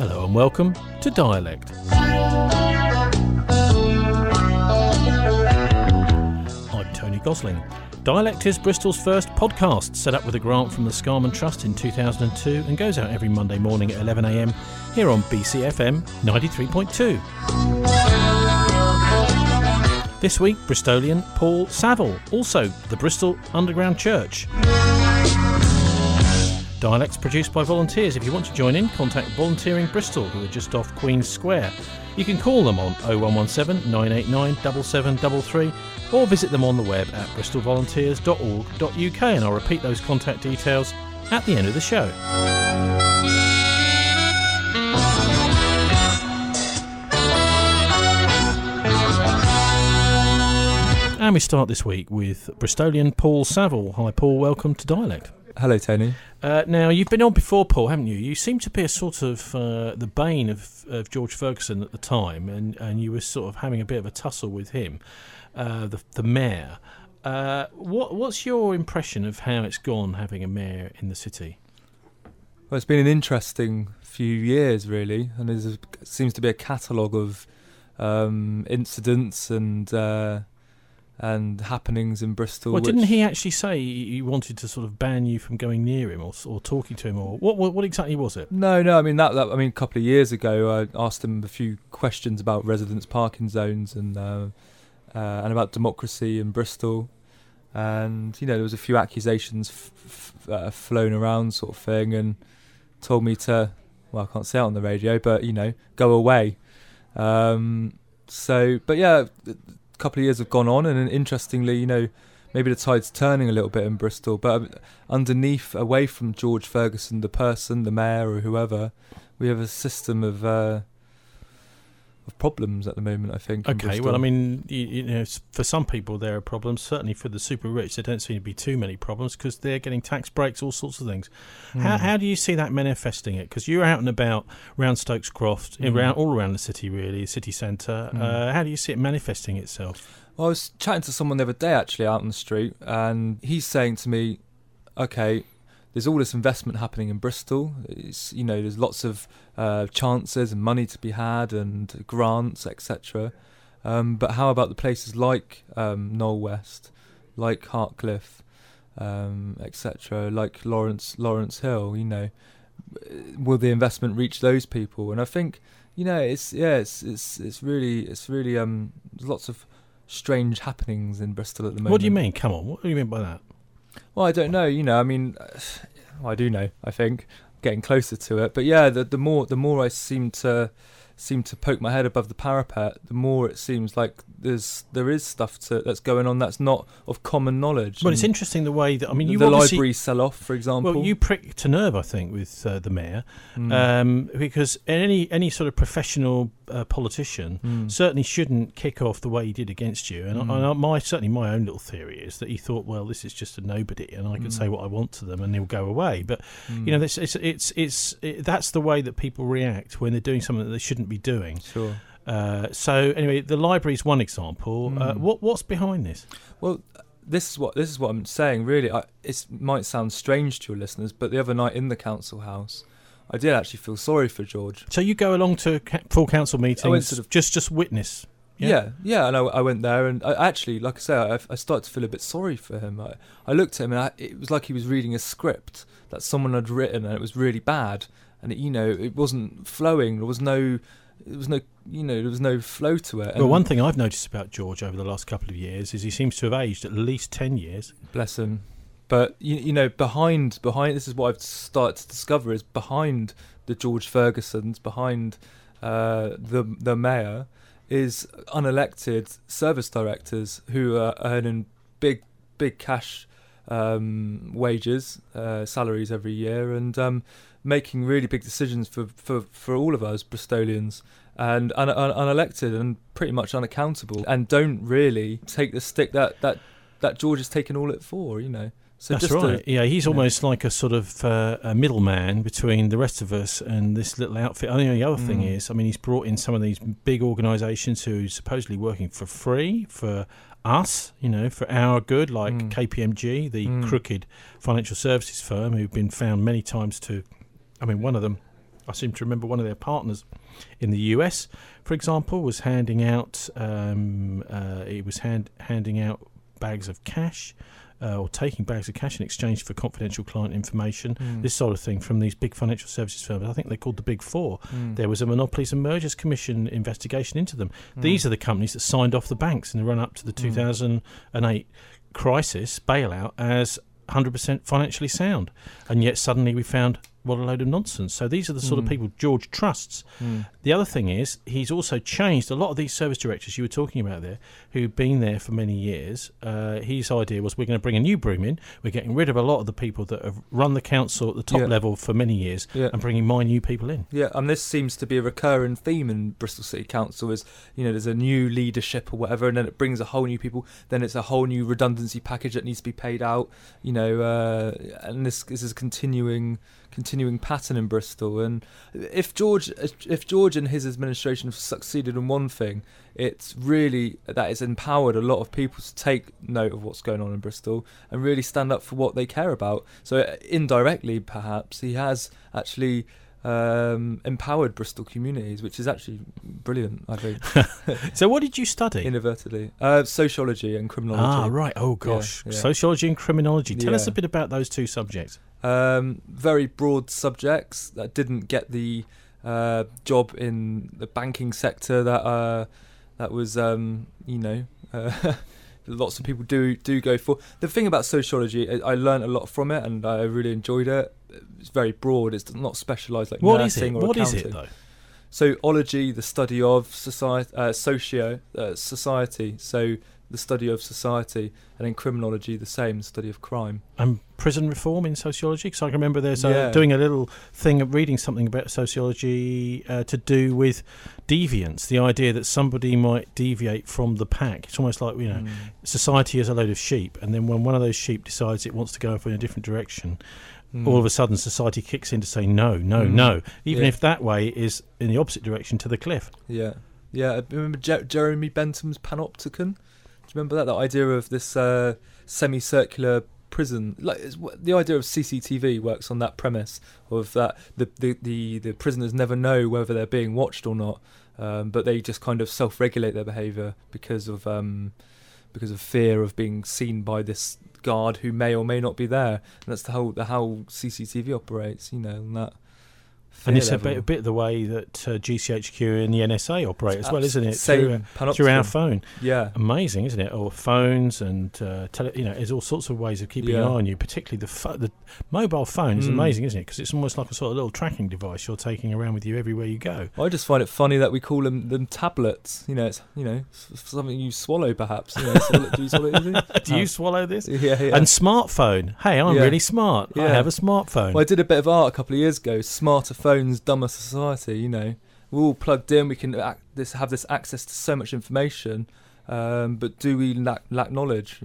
Hello and welcome to Dialect. I'm Tony Gosling. Dialect is Bristol's first podcast, set up with a grant from the Scarman Trust in 2002 and goes out every Monday morning at 11 a.m. here on BCFM 93.2. This week, Bristolian Paul Saville, also the Bristol Underground Church. Dialect's produced by volunteers. If you want to join in, contact Volunteering Bristol, who are just off Queen's Square. You can call them on 0117 989 7733 or visit them on the web at bristolvolunteers.org.uk, and I'll repeat those contact details at the end of the show. And we start this week with Bristolian Paul Saville. Hi Paul, welcome to Dialect. Hello Tony. Now, you've been on before, Paul, haven't you? You seem to be a sort of the bane of George Ferguson at the time, and you were sort of having a bit of a tussle with him, the mayor. What's your impression of how it's gone having a mayor in the city? Well, it's been an interesting few years, really, and there seems to be a catalogue of incidents and happenings in Bristol. Well, didn't he actually say he wanted to sort of ban you from going near him or talking to him, or what exactly was it? No. I mean a couple of years ago, I asked him a few questions about residents' parking zones and about democracy in Bristol, and there was a few accusations flown around, sort of thing, and told me to, well, I can't say it on the radio, but go away. But yeah. Couple of years have gone on, and interestingly, maybe the tide's turning a little bit in Bristol, but underneath, away from George Ferguson, the person, the mayor or whoever, we have a system of problems at the moment, I think. Okay, well, I mean, for some people there are problems. Certainly for the super rich, there don't seem to be too many problems because they're getting tax breaks, all sorts of things. How do you see that manifesting it? Because you're out and about around Stokes Croft, all around the city, really, city centre. How do you see it manifesting itself? Well, I was chatting to someone the other day, actually, out on the street, and he's saying to me, okay, there's all this investment happening in Bristol. There's lots of chances and money to be had and grants, etc. But how about the places like Knoll West, like Hartcliffe, etc., like Lawrence Hill? Will the investment reach those people? And I think it's really there's lots of strange happenings in Bristol at the moment. What do you mean? Come on, what do you mean by that? Well, I don't know. I do know. I think getting closer to it, but yeah, the more I seem to poke my head above the parapet, the more it seems like there is stuff that's going on that's not of common knowledge. Well, it's interesting the way that you the library sell-off, for example. Well, you pricked a nerve, I think, with the mayor, because any sort of professional politician certainly shouldn't kick off the way he did against you. And certainly my own little theory is that he thought, well, this is just a nobody, and I can say what I want to them, and they'll go away. But that's the way that people react when they're doing something that they shouldn't be doing. Sure. So anyway, the library is one example. What's behind this? Well, this is what I'm saying. Really, it might sound strange to your listeners, but the other night in the council house, I did actually feel sorry for George. So you go along to full council meetings, just witness. Yeah, and I went there, and I actually, like I say, I started to feel a bit sorry for him. I looked at him, and it was like he was reading a script that someone had written, and it was really bad, and it wasn't flowing. There was no flow to it. Well, one thing I've noticed about George over the last couple of years is he seems to have aged at least 10 years. Bless him. But behind this is what I've started to discover is behind the George Fergusons, behind the mayor, is unelected service directors who are earning big cash wages, salaries every year, and making really big decisions for all of us Bristolians, and unelected and pretty much unaccountable, and don't really take the stick that George has taken all it for, So that's right. He's almost like a sort of a middleman between the rest of us and this little outfit. I think the other thing is, he's brought in some of these big organisations who are supposedly working for free for us, for our good, like KPMG, the crooked financial services firm, who've been found many times to, one of them I seem to remember one of their partners in the US, for example, was handing out handing out bags of cash. Or taking bags of cash in exchange for confidential client information, this sort of thing, from these big financial services firms. I think they're called the Big Four. There was a Monopolies and Mergers Commission investigation into them. These are the companies that signed off the banks in the run-up to the 2008 crisis bailout as 100% financially sound. And yet suddenly we found, what a load of nonsense. So these are the sort of people George trusts. The other thing is, he's also changed a lot of these service directors you were talking about there, who've been there for many years. His idea was, we're going to bring a new broom in. We're getting rid of a lot of the people that have run the council at the top level for many years and bringing my new people in. Yeah, and this seems to be a recurring theme in Bristol City Council is, there's a new leadership or whatever, and then it brings a whole new people. Then it's a whole new redundancy package that needs to be paid out, and this is a continuing pattern in Bristol. And if George and his administration have succeeded in one thing, it's really that it's empowered a lot of people to take note of what's going on in Bristol and really stand up for what they care about. So indirectly, perhaps, he has actually empowered Bristol communities, which is actually brilliant, I think. So what did you study? Inadvertently. Sociology and criminology. Ah, right. Oh, gosh. Yeah. Sociology and criminology. Tell us a bit about those two subjects. Very broad subjects that didn't get the job in the banking sector that was lots of people do go for. The thing about sociology, I learned a lot from it, and I really enjoyed it. It's very broad. It's not specialised like nursing or accounting. What is it though? So, ology, the study of society, society. So, the study of society, and in criminology, the same, the study of crime. And prison reform in sociology? Because I can remember there's doing a little thing of reading something about sociology to do with deviance, the idea that somebody might deviate from the pack. It's almost like, society is a load of sheep, and then when one of those sheep decides it wants to go off in a different direction, all of a sudden society kicks in to say no, even if that way is in the opposite direction to the cliff. I remember Jeremy Bentham's Panopticon. Do you remember that idea of this semicircular prison? The idea of CCTV works on that premise of that the prisoners never know whether they're being watched or not, but they just kind of self-regulate their behaviour because of fear of being seen by this guard who may or may not be there. And that's how CCTV operates, and that. And it's a bit the way that GCHQ and the NSA operate as well, isn't it? Same through our phone. Yeah. Amazing, isn't it? Or phones and, there's all sorts of ways of keeping an eye on you, particularly the mobile phone is amazing, isn't it? Because it's almost like a sort of little tracking device you're taking around with you everywhere you go. I just find it funny that we call them tablets. It's something you swallow, perhaps. Do you swallow it? Do you swallow this? Yeah. And smartphone. Hey, I'm really smart. Yeah. I have a smartphone. Well, I did a bit of art a couple of years ago. Smarter phones, dumber society. We're all plugged in. We can have this access to so much information, but do we lack knowledge?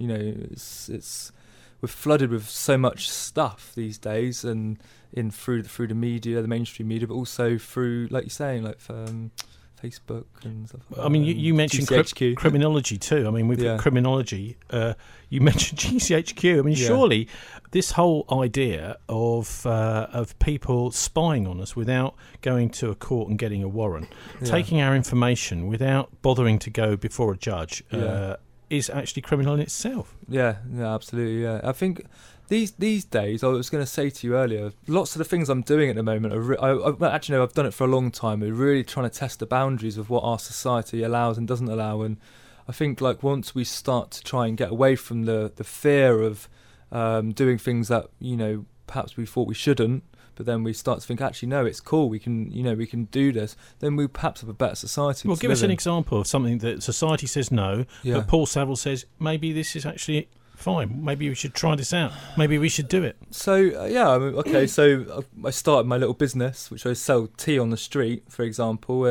We're flooded with so much stuff these days, and through the media, the mainstream media, but also through, like you're saying, Facebook and stuff like that. I mean, you mentioned criminology too. I mean, we've got criminology. You mentioned GCHQ. I mean, surely this whole idea of people spying on us without going to a court and getting a warrant, taking our information without bothering to go before a judge, is actually criminal in itself. Yeah, absolutely. Yeah, I think these days, I was going to say to you earlier, lots of the things I'm doing at the moment I've done it for a long time. We're really trying to test the boundaries of what our society allows and doesn't allow. And I think once we start to try and get away from the fear of doing things that perhaps we thought we shouldn't, but then we start to think, actually, no, it's cool. We can do this. Then we perhaps have a better society. Well, give us an example of something that society says no, but Paul Saville says maybe this is actually fine. Maybe we should try this out. Maybe we should do it. So So I started my little business, which I sell tea on the street, for example. And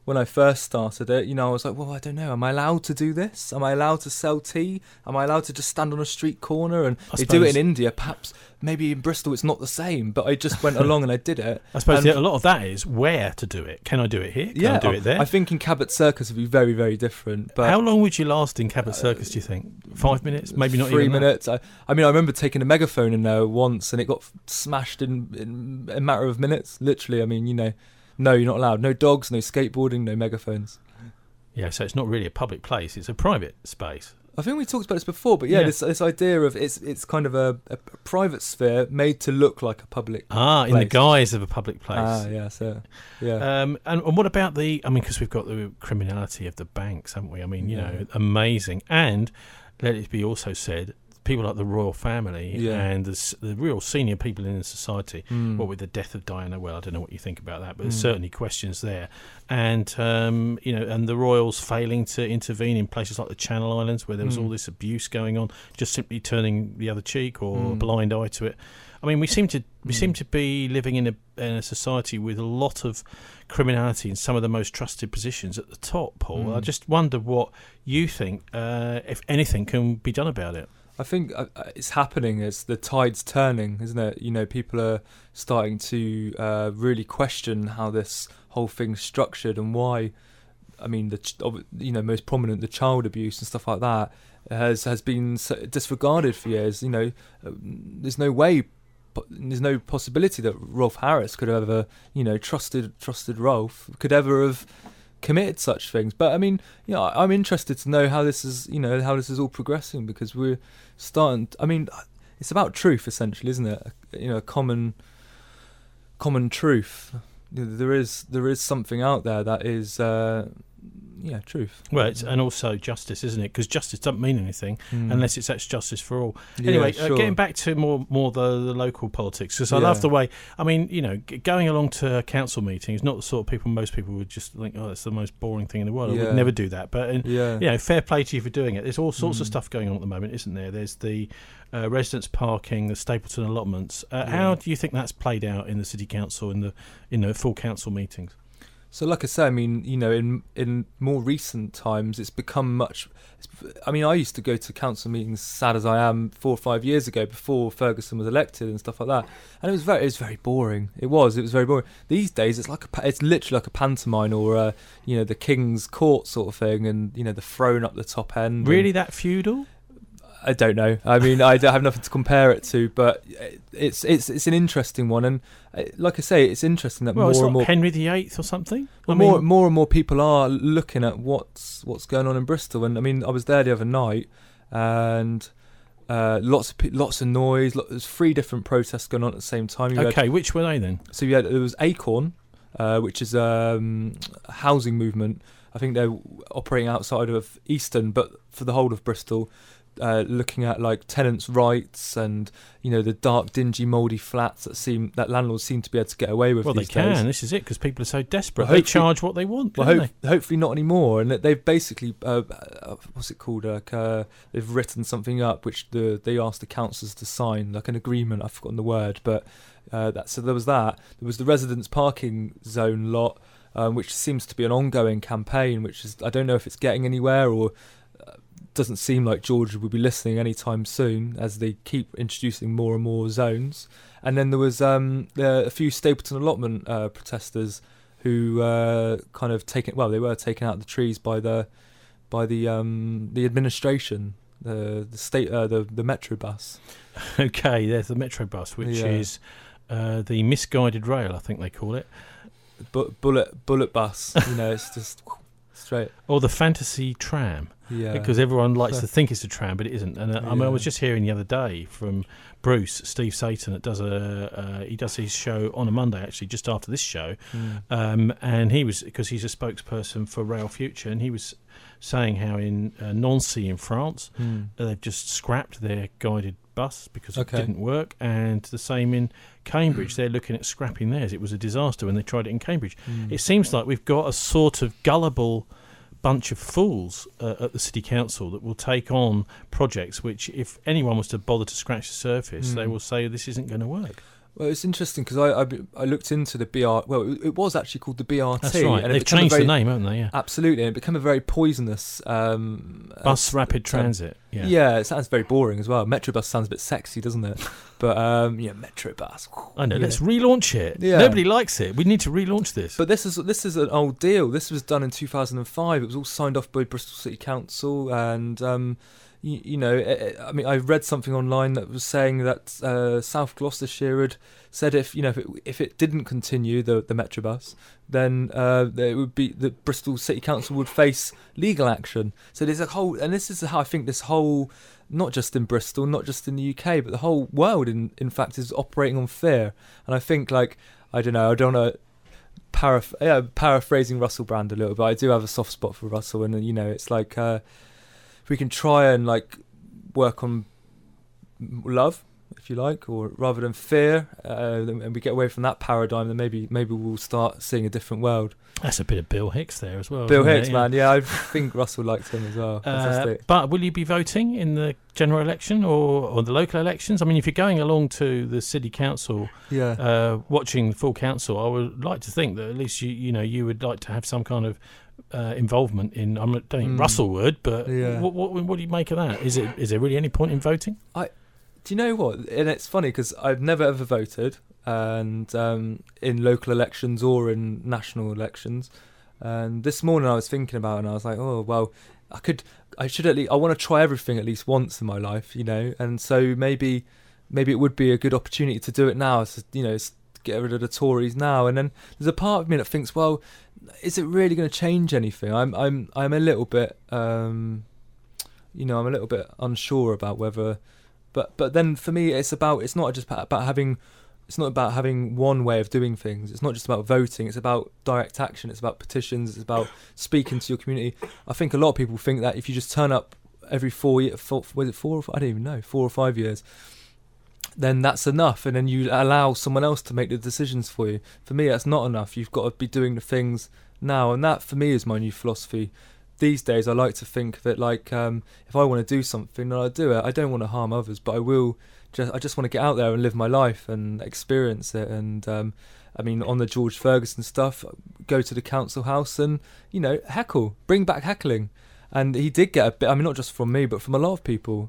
when I first started it, I was like, well, I don't know. Am I allowed to do this? Am I allowed to sell tea? Am I allowed to just stand on a street corner? And they do it in India. Perhaps, maybe in Bristol it's not the same, but I just went along and I did it. I suppose a lot of that is where to do it. Can I do it here? Can I do it there? I think in Cabot Circus would be very, very different. But how long would you last in Cabot Circus, do you think? 5 minutes? Maybe not 3 even minutes. I remember taking a megaphone in there once and it got smashed in a matter of minutes. Literally, no, you're not allowed. No dogs, no skateboarding, no megaphones. Yeah, so it's not really a public place. It's a private space. I think we talked about this before, but this idea of it's kind of a private sphere made to look like a public place. In the guise of a public place. And what about because we've got the criminality of the banks, haven't we? Amazing. And let it be also said, people like the royal family and the real senior people in the society, what with the death of Diana, well, I don't know what you think about that, but there's certainly questions there. And, and the royals failing to intervene in places like the Channel Islands where there was all this abuse going on, just simply turning the other cheek or a blind eye to it. We seem to be living in a society with a lot of criminality in some of the most trusted positions at the top, Paul. I just wonder what you think, if anything, can be done about it. I think it's happening as the tide's turning, isn't it? People are starting to really question how this whole thing's structured and why. Most prominent, the child abuse and stuff like that has been disregarded for years. There's no possibility that Rolf Harris could have ever, trusted Rolf could ever have committed such things. But I'm interested to know how this is all progressing, because we're starting. It's about truth essentially, isn't it? A common truth. There is something out there that is truth. Well, and also justice, isn't it? Because justice doesn't mean anything unless it's actually justice for all. Anyway, getting back to more the local politics, because I love the way. Going along to a council meeting is not the sort of people most people would just think, oh, that's the most boring thing in the world. I would never do that. But fair play to you for doing it. There's all sorts of stuff going on at the moment, isn't there? There's the residence parking, the Stapleton allotments. How do you think that's played out in the city council in the full council meetings? So, like I say, in more recent times, it's become much. I used to go to council meetings, sad as I am, 4 or 5 years ago, before Ferguson was elected and stuff like that, and it was very boring. It was very boring. These days, it's literally like a pantomime or the King's Court sort of thing, and the throne up the top end. Really, that feudal? I don't know. I don't have nothing to compare it to, but it's an interesting one, and like I say, it's interesting that more and more Henry VIII or something. More and more people are looking at what's going on in Bristol, and I was there the other night, and lots of noise. There's 3 different protests going on at the same time. Which were they then? So there was Acorn, which is a housing movement. I think they're operating outside of Easton, but for the whole of Bristol. Looking at like tenants' rights and the dark, dingy, mouldy flats that landlords seem to be able to get away with. Well, these they can. days. This is it, because people are so desperate. They charge what they want. Hopefully not anymore. And they've basically what's it called? They've written something up which they asked the councillors to sign, like an agreement. I've forgotten the word, but so there was that. There was the residence parking zone lot, which seems to be an ongoing campaign. Which is, I don't know if it's getting anywhere or. Doesn't seem like Georgia will be listening anytime soon, as they keep introducing more and more zones. And then there was a few Stapleton allotment protesters who kind of they were taken out of the trees by the administration, the state, the Metro bus. Okay, there's the Metro bus, which is the misguided rail, I think they call it. Bullet bus. It's just straight. Or the fantasy tram. Yeah, because everyone likes to think it's a tram, but it isn't. And I was just hearing the other day from Bruce, Steve Satan, that does he does his show on a Monday, actually, just after this show, and because he's a spokesperson for Rail Future, and he was saying how in Nancy in France, they've just scrapped their guided bus because it didn't work, and the same in Cambridge. They're looking at scrapping theirs. It was a disaster when they tried it in Cambridge. It seems like we've got a sort of gullible bunch of fools at the city council that will take on projects which, if anyone was to bother to scratch the surface, they will say this isn't going to work. Well, it's interesting because I looked into the BR. Well, it was actually called the BRT. That's right. And they've changed the name, haven't they? Yeah. Absolutely, and it became a very poisonous bus rapid transit. Yeah. Yeah, it sounds very boring as well. Metrobus sounds a bit sexy, doesn't it? But Metrobus. I know. Let's relaunch it. Yeah. Nobody likes it. We need to relaunch this. But this is an old deal. This was done in 2005. It was all signed off by Bristol City Council, and I read something online that was saying that South Gloucestershire had said if it didn't continue the Metrobus, then it would be the Bristol City Council would face legal action. So there's a whole, and this is how I think this whole, not just in Bristol, not just in the UK, but the whole world in fact is operating on fear. And I think I don't know. Paraphrasing Russell Brand a little bit, I do have a soft spot for Russell, and it's like if we can try and work on love, if you like, or rather than fear, and we get away from that paradigm, then maybe we'll start seeing a different world. That's a bit of Bill Hicks there as well. Bill Hicks, man, yeah, I think Russell likes him as well. Fantastic. But will you be voting in the general election or the local elections? I mean, if you're going along to the city council, watching the full council, I would like to think that at least you would like to have some kind of involvement in. I don't think Russell would, but what do you make of that? Is there really any point in voting? Do you know what? And it's funny because I've never ever voted, and in local elections or in national elections. And this morning I was thinking about it, and I was like, oh well, I should at least. I want to try everything at least once in my life, And so maybe it would be a good opportunity to do it now. So, get rid of the Tories now. And then there's a part of me that thinks, well, is it really going to change anything? I'm a little bit I'm a little bit unsure about whether. But then for me, it's not just about having. It's not about having one way of doing things. It's not just about voting. It's about direct action. It's about petitions. It's about speaking to your community. I think a lot of people think that if you just turn up every 4 years, was it 4 or 5? I don't even know, 4 or 5 years, then that's enough, and then you allow someone else to make the decisions for you. For me, that's not enough. You've got to be doing the things now, and that for me is my new philosophy. These days, I like to think that if I want to do something, then I do it. I don't want to harm others, but I just want to get out there and live my life and experience it. And on the George Ferguson stuff, go to the council house and heckle, bring back heckling. And he did get a bit. Not just from me, but from a lot of people.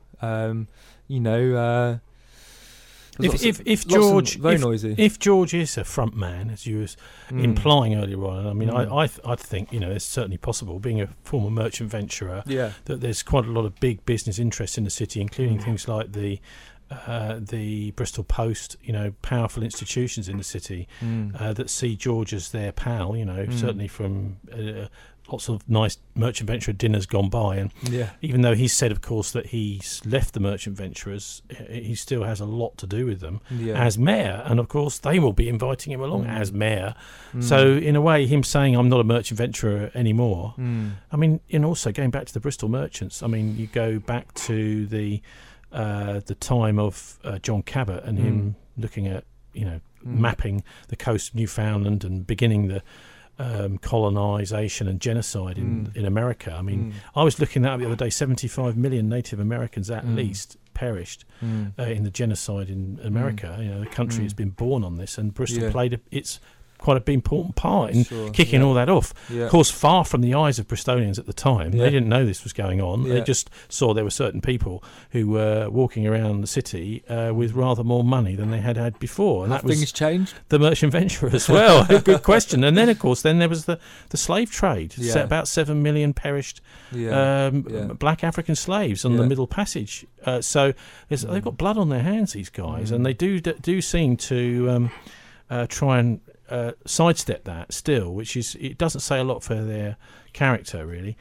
If George is a front man, as you was implying earlier on, I think it's certainly possible, being a former merchant venturer, that there's quite a lot of big business interests in the city, including things like the Bristol Post, powerful institutions in the city that see George as their pal, certainly from lots of nice merchant venturer dinners gone by. And even though he's said, of course, that he's left the merchant venturers, he still has a lot to do with them as mayor. And, of course, they will be inviting him along as mayor. So, in a way, him saying, I'm not a merchant venturer anymore. And also going back to the Bristol merchants, you go back to the time of John Cabot and him looking at, mapping the coast of Newfoundland and beginning the colonisation and genocide in America. I was looking that up the other day. 75 million Native Americans at least perished in the genocide in America. The country has been born on this, and Bristol played its quite a big important part in kicking all that off. Of course, far from the eyes of Bristolians at the time. They didn't know this was going on. They just saw there were certain people who were walking around the city with rather more money than they had before. And that was things changed? The merchant venturer as well. Good question. And then, of course, there was the slave trade. About 7 million perished black African slaves on the Middle Passage. So they've got blood on their hands, these guys, and they do seem to try and sidestep that still, which it doesn't say a lot for their character, really.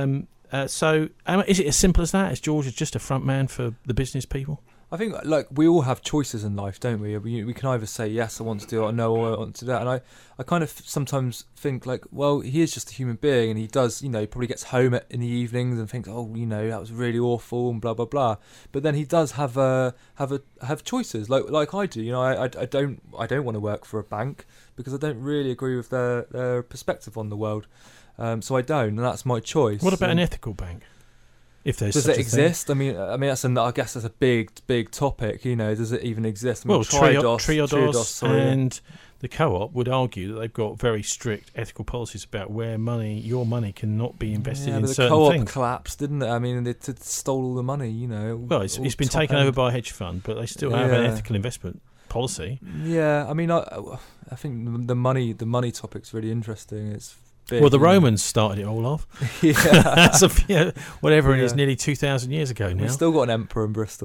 So is it as simple as that? Is George just a front man for the business people? I think we all have choices in life, don't we? We can either say yes, I want to do it, or no, I want to do that. And I kind of sometimes think he is just a human being, and he does, he probably gets home in the evenings and thinks, that was really awful and blah blah blah. But then he does have choices, like I do. I don't want to work for a bank because I don't really agree with their perspective on the world. So I don't, and that's my choice. What about an ethical bank? If there's does such it a exist? I mean, I guess that's a big topic. Does it even exist? I mean, well, Triodos and the Co-op would argue that they've got very strict ethical policies about where your money cannot be invested in certain the Co-op things. collapsed, didn't it? I mean, they stole all the money. Well, it's been taken over by a hedge fund, but they still have an ethical investment policy. Yeah, I mean, I think the money topic's really interesting. It's big, well, the Romans started it all off. That's whatever it is, nearly 2,000 years ago now. We've still got an emperor in Bristol,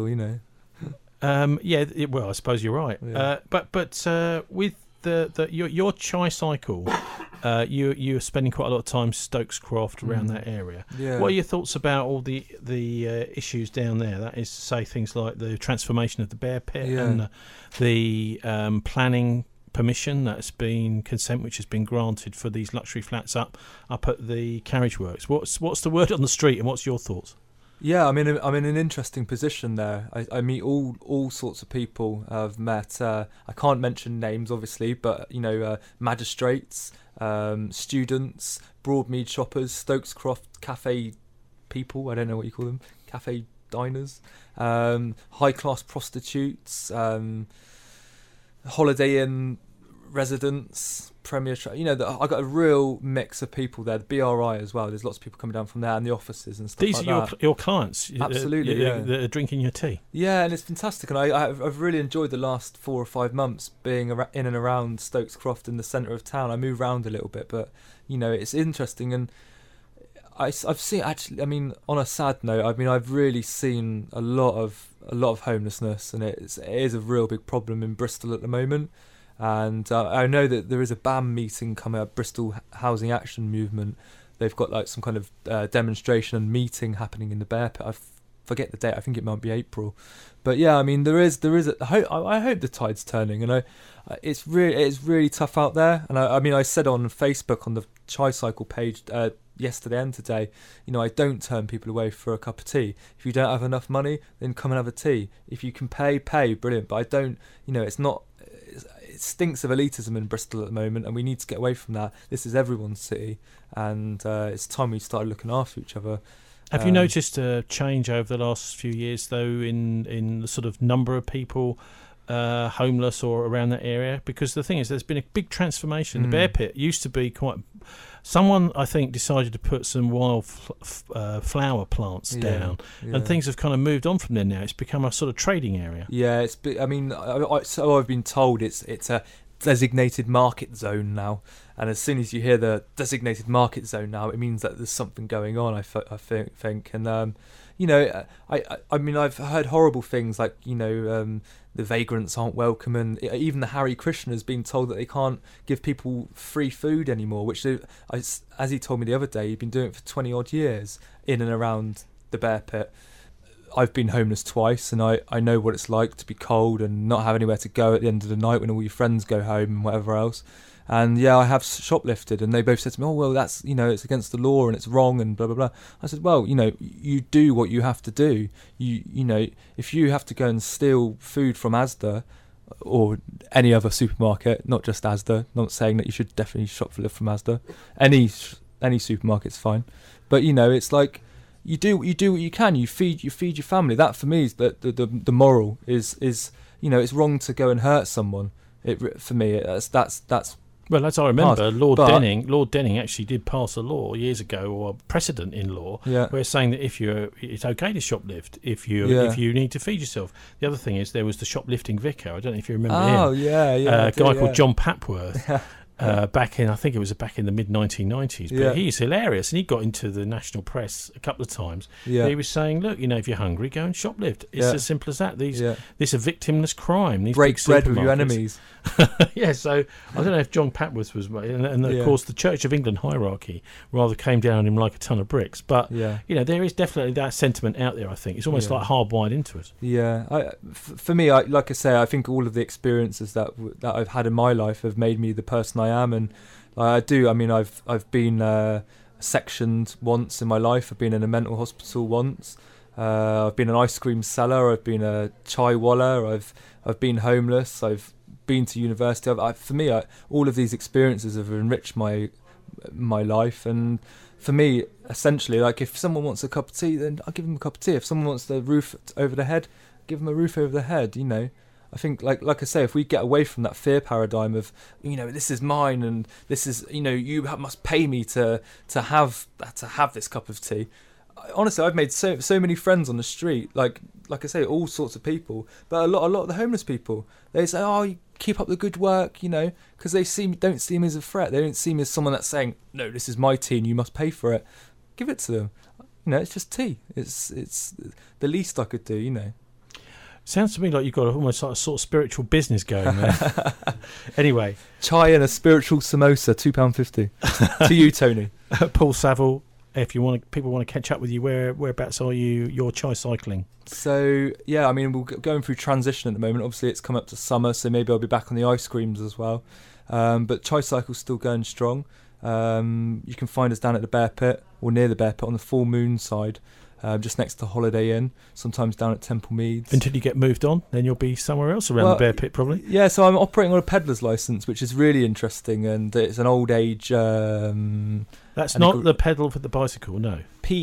well, I suppose you're right. Yeah. But with your chai cycle, you're spending quite a lot of time Stokes Croft around that area. Yeah. What are your thoughts about all the issues down there? That is to say, things like the transformation of the Bear Pit and the planning permission consent which has been granted for these luxury flats up at the carriage works. What's the word on the street, and what's your thoughts? Yeah, I'm in an interesting position there. I meet all sorts of people I've met. I can't mention names, obviously, but magistrates, students, Broadmead shoppers, Stokes Croft cafe people. I don't know what you call them. Cafe diners, high class prostitutes, Holiday Inn residents, Premier. I got a real mix of people there. The BRI as well. There's lots of people coming down from there, and the offices and stuff. These are your clients, absolutely, that are drinking your tea. Yeah, and it's fantastic, and I've really enjoyed the last 4 or 5 months being in and around Stokes Croft in the centre of town. I move around a little bit, but it's interesting, and I've seen, actually. I mean, on a sad note, I've really seen a lot of homelessness, and it is a real big problem in Bristol at the moment. And I know that there is a BAM meeting coming up, Bristol Housing Action Movement. They've got like some kind of demonstration and meeting happening in the Bear Pit. I forget the date. I think it might be April. But yeah, I mean, there is. I hope the tide's turning, and it's really tough out there. And I said on Facebook on the Chai Cycle page yesterday and today, I don't turn people away for a cup of tea. If you don't have enough money, then come and have a tea. If you can pay, brilliant. But I don't. It's not. It stinks of elitism in Bristol at the moment, and we need to get away from that. This is everyone's city, and it's time we started looking after each other. Have you noticed a change over the last few years, though, in the sort of number of people homeless or around that area? Because the thing is, there's been a big transformation. The Bear Pit used to be quite... Someone, I think, decided to put some wild flower plants down, and things have kind of moved on from there now. It's become a sort of trading area. Yeah, so I've been told it's a designated market zone now, and as soon as you hear the designated market zone now, it means that there's something going on. I think, and I've heard horrible things like the vagrants aren't welcome, and even the Hare Krishna has been told that they can't give people free food anymore, which as he told me the other day, he'd been doing it for 20 odd years in and around the Bear Pit. I've been homeless twice, and I know what it's like to be cold and not have anywhere to go at the end of the night when all your friends go home and whatever else. And yeah, I have shoplifted, and they both said to me, "Oh well, that's it's against the law and it's wrong and blah blah blah." I said, "Well, you do what you have to do. If you have to go and steal food from Asda or any other supermarket, not just Asda. Not saying that you should definitely shoplift from Asda. Any supermarket's fine, but it's like." You do what you can. You feed your family. That for me is the moral is it's wrong to go and hurt someone. For me that's. Well, as I remember, Lord Denning actually did pass a law years ago, or a precedent in law, where saying that it's okay to shoplift if you need to feed yourself. The other thing is there was the shoplifting vicar. I don't know if you remember him. Oh yeah. A guy called John Papworth. Back in the mid 1990s, but he's hilarious, and he got into the national press a couple of times. He was saying, look, if you're hungry, go and shoplift. It's as simple as that. This is a victimless crime. These break bread with your enemies. So I don't know if John Papworth was, and of course the Church of England hierarchy rather came down on him like a ton of bricks. But there is definitely that sentiment out there. I think it's almost like hardwired into us. For me, like I say, I think all of the experiences that I've had in my life have made me the person I am, and I do. I mean, I've been sectioned once in my life. I've been in a mental hospital once. I've been an ice cream seller. I've been a chai walla. I've been homeless. I've been to university. For me, all of these experiences have enriched my life, and for me, essentially, like if someone wants a cup of tea, then I'll give them a cup of tea. If someone wants the roof over their head, give them a roof over their head. You know, I think like I say, if we get away from that fear paradigm of, you know, this is mine and this is, you know, you must pay me to have this cup of tea. Honestly, I've made so many friends on the street, like I say, all sorts of people, but a lot of the homeless people, they say, oh, you keep up the good work, you know, because they don't see me as a threat. They don't see me as someone that's saying, no, this is my tea and you must pay for it. Give it to them. You know, it's just tea. It's the least I could do, you know. Sounds to me like you've got almost like a sort of spiritual business going there. Anyway. Chai and a spiritual samosa, £2.50. To you, Tony. Paul Saville, if people want to catch up with you, whereabouts are you're chai cycling? So, yeah, I mean, we're going through transition at the moment. Obviously, it's come up to summer, so maybe I'll be back on the ice creams as well. But Chai Cycle's still going strong. You can find us down at the Bear Pit, or near the Bear Pit on the Full Moon side, just next to Holiday Inn, sometimes down at Temple Meads. Until you get moved on, then you'll be somewhere else around the Bear Pit, probably. Yeah, so I'm operating on a peddler's licence, which is really interesting, and it's an old age... That's not the pedal for the bicycle, no.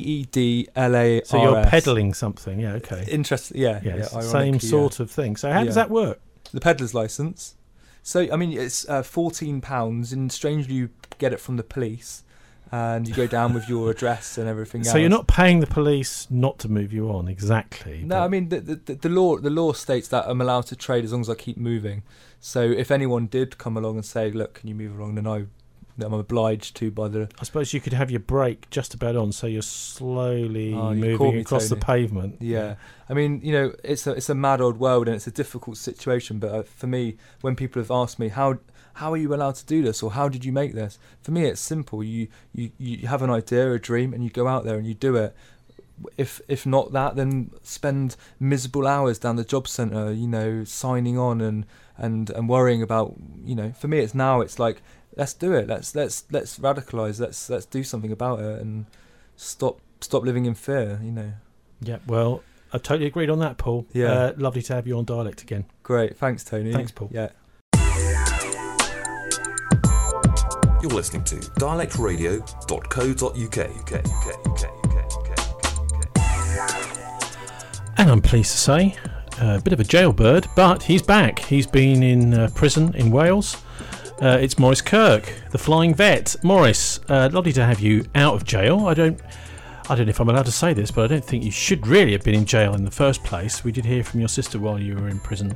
PEDLARS. So you're pedalling something, yeah, okay. Interesting, yeah. Same sort of thing. So how does that work? The peddler's licence. So, I mean, it's £14, and strangely you get it from the police, and you go down with your address and everything else. So you're not paying the police not to move you on, exactly. No, I mean, the law states that I'm allowed to trade as long as I keep moving. So if anyone did come along and say, look, can you move along, then I'm obliged to by the... I suppose you could have your brake just about on, so you're slowly moving across the pavement. Yeah. I mean, you know, it's a mad old world and it's a difficult situation, but for me, when people have asked me, how are you allowed to do this, or how did you make this? For me, it's simple. You have an idea, a dream, and you go out there and you do it. If not that, then spend miserable hours down the job centre, you know, signing on and worrying about, you know, for me, it's like, let's do it. Let's radicalise. Let's do something about it and stop living in fear. You know. Yeah. Well, I totally agreed on that, Paul. Yeah. Lovely to have you on Dialect again. Great. Thanks, Tony. Thanks, Paul. Yeah. You're listening to dialectradio.co.uk. And I'm pleased to say, a bit of a jailbird, but he's back. He's been in prison in Wales. It's Maurice Kirk, the Flying Vet. Maurice, lovely to have you out of jail. I don't know if I'm allowed to say this, but I don't think you should really have been in jail in the first place. We did hear from your sister while you were in prison,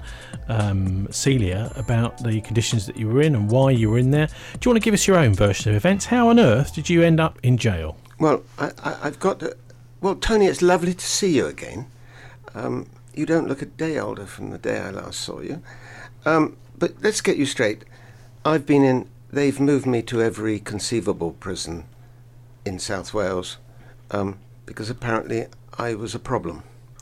Celia, about the conditions that you were in and why you were in there. Do you want to give us your own version of events? How on earth did you end up in jail? Well, I've got to... Well, Tony, it's lovely to see you again. You don't look a day older from the day I last saw you. But let's get you straight. They've moved me to every conceivable prison in South Wales because apparently I was a problem.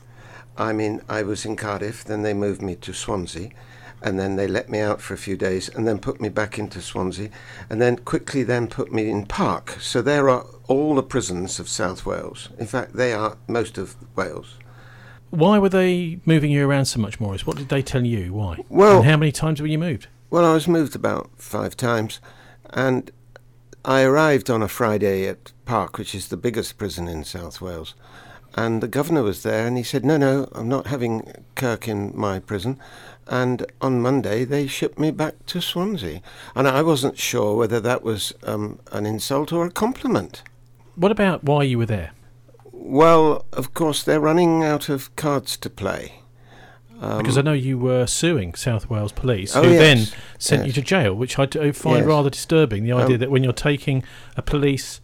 I mean, I was in Cardiff, then they moved me to Swansea, and then they let me out for a few days and then put me back into Swansea, and then quickly put me in Park. So there are all the prisons of South Wales. In fact, they are most of Wales. Why were they moving you around so much, Maurice? What did they tell you? Why? Well, and how many times were you moved? Well, I was moved about 5 times, and I arrived on a Friday at Park, which is the biggest prison in South Wales, and the governor was there, and he said, no, I'm not having Kirk in my prison, and on Monday they shipped me back to Swansea, and I wasn't sure whether that was an insult or a compliment. What about why you were there? Well, of course, they're running out of cards to play. Because I know you were suing South Wales Police, who yes, then sent you to jail, which I do find rather disturbing. The idea that when you're taking a police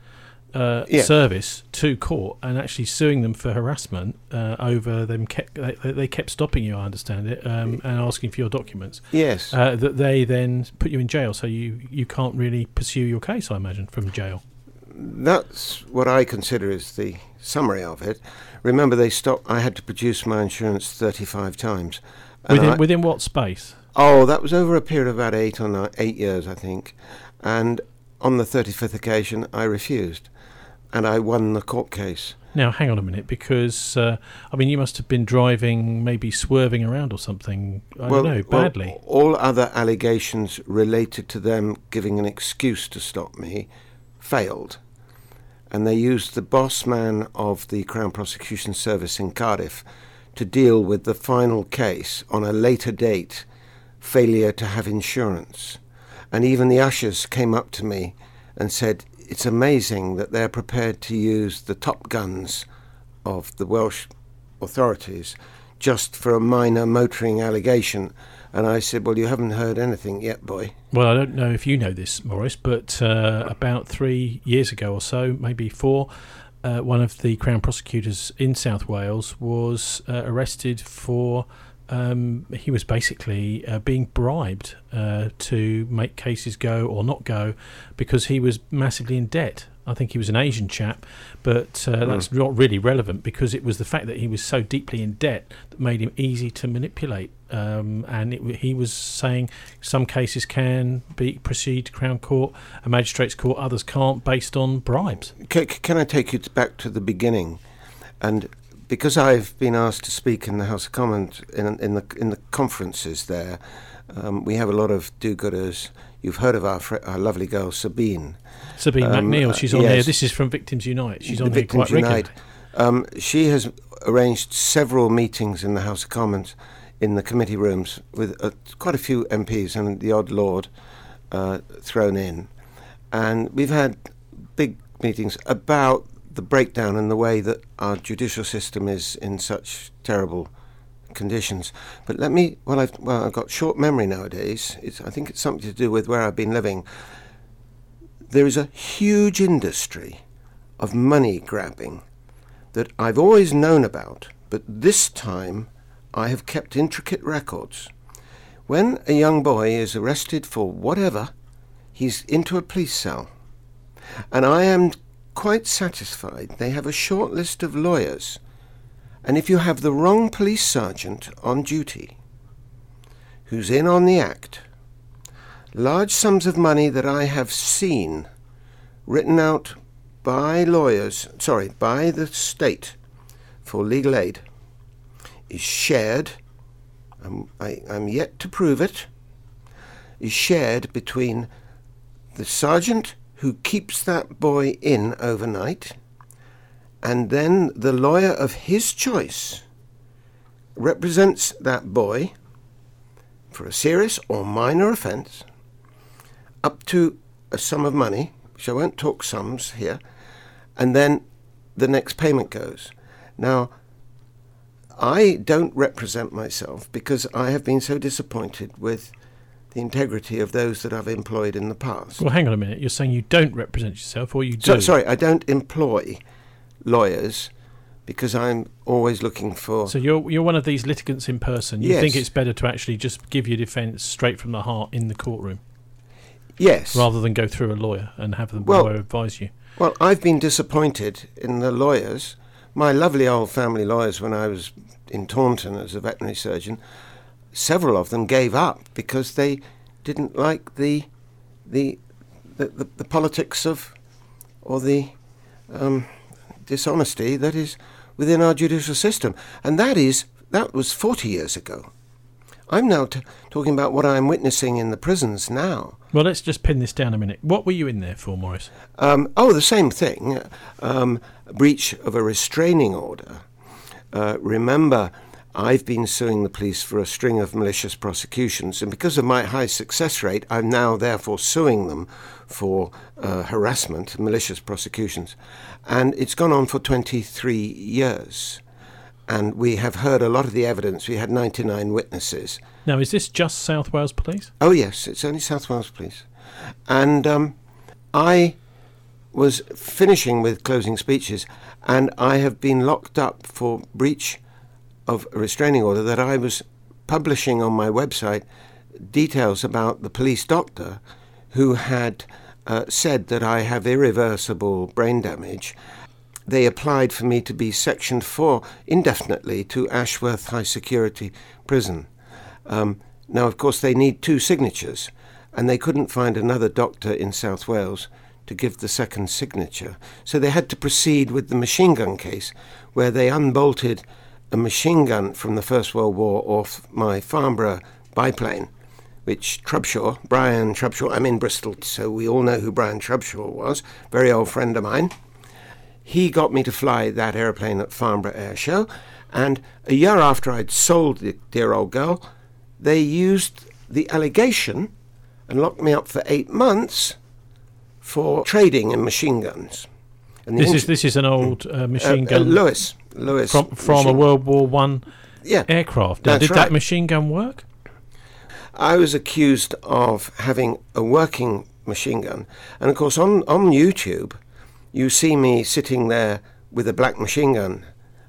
service to court and actually suing them for harassment over them, they kept stopping you, I understand it, and asking for your documents. Yes. That they then put you in jail, so you can't really pursue your case, I imagine, from jail. That's what I consider is the summary of it. Remember, I had to produce my insurance 35 times. Within what space? Oh, that was over a period of about 8 years, I think. And on the 35th occasion, I refused. And I won the court case. Now, hang on a minute, because, you must have been driving, maybe swerving around or something, I don't know, badly. Well, all other allegations related to them giving an excuse to stop me failed. and they used the boss man of the Crown Prosecution Service in Cardiff to deal with the final case on a later date, failure to have insurance. And even the ushers came up to me and said, it's amazing that they're prepared to use the top guns of the Welsh authorities just for a minor motoring allegation. And I said, well, you haven't heard anything yet, boy. Well, I don't know if you know this, Maurice, but about 3 years ago or so, maybe 4, one of the Crown prosecutors in South Wales was arrested for... he was basically being bribed to make cases go or not go because he was massively in debt. I think he was an Asian chap, but that's not really relevant because it was the fact that he was so deeply in debt that made him easy to manipulate. He was saying some cases can proceed to Crown Court, a magistrate's court, others can't, based on bribes. Can I take you back to the beginning? And because I've been asked to speak in the House of Commons in the conferences there, we have a lot of do-gooders. You've heard of our lovely girl Sabine McNeil. She's on yes. here. This is from Victims Unite. She's on here quite regularly. She has arranged several meetings in the House of Commons in the committee rooms with quite a few MPs and the odd Lord thrown in. And we've had big meetings about the breakdown and the way that our judicial system is in such terrible conditions. But I've got short memory nowadays. I think it's something to do with where I've been living. There is a huge industry of money grabbing that I've always known about, but this time I have kept intricate records. When a young boy is arrested for whatever, he's into a police cell. And I am quite satisfied they have a short list of lawyers. And if you have the wrong police sergeant on duty, who's in on the act, large sums of money that I have seen written out by by the state for legal aid is shared, I'm yet to prove it, is shared between the sergeant who keeps that boy in overnight and then the lawyer of his choice represents that boy for a serious or minor offence up to a sum of money, which I won't talk sums here, and then the next payment goes. Now, I don't represent myself because I have been so disappointed with the integrity of those that I've employed in the past. Well, hang on a minute. You're saying you don't represent yourself, or you do? Sorry, I don't employ lawyers because I'm always looking for... So you're one of these litigants in person. You think it's better to actually just give your defence straight from the heart in the courtroom? Yes. Rather than go through a lawyer and have the lawyer advise you? Well, I've been disappointed in the lawyers. My lovely old family lawyers, when I was in Taunton as a veterinary surgeon, several of them gave up because they didn't like the politics of, or the dishonesty that is within our judicial system. And that was 40 years ago. I'm now talking about what I'm witnessing in the prisons now. Well, let's just pin this down a minute. What were you in there for, Maurice? The same thing. A breach of a restraining order. Remember, I've been suing the police for a string of malicious prosecutions, and because of my high success rate, I'm now therefore suing them for harassment, malicious prosecutions. And it's gone on for 23 years. And we have heard a lot of the evidence. We had 99 witnesses. Now, is this just South Wales Police? Oh, yes, it's only South Wales Police. And I was finishing with closing speeches, and I have been locked up for breach of a restraining order that I was publishing on my website details about the police doctor who had said that I have irreversible brain damage. They applied for me to be sectioned for indefinitely to Ashworth High Security Prison. Now, of course, they need 2 signatures, and they couldn't find another doctor in South Wales to give the second signature. So they had to proceed with the machine gun case, where they unbolted a machine gun from the First World War off my Farnborough biplane, which Brian Trubshaw, I'm in Bristol, so we all know who Brian Trubshaw was, very old friend of mine. he got me to fly that aeroplane at Farnborough Air Show, and a year after I'd sold the dear old girl, they used the allegation and locked me up for 8 months for trading in machine guns. And this is an old machine gun. Lewis from a World War One aircraft. Now, did that machine gun work? I was accused of having a working machine gun, and of course on YouTube you see me sitting there with a black machine gun,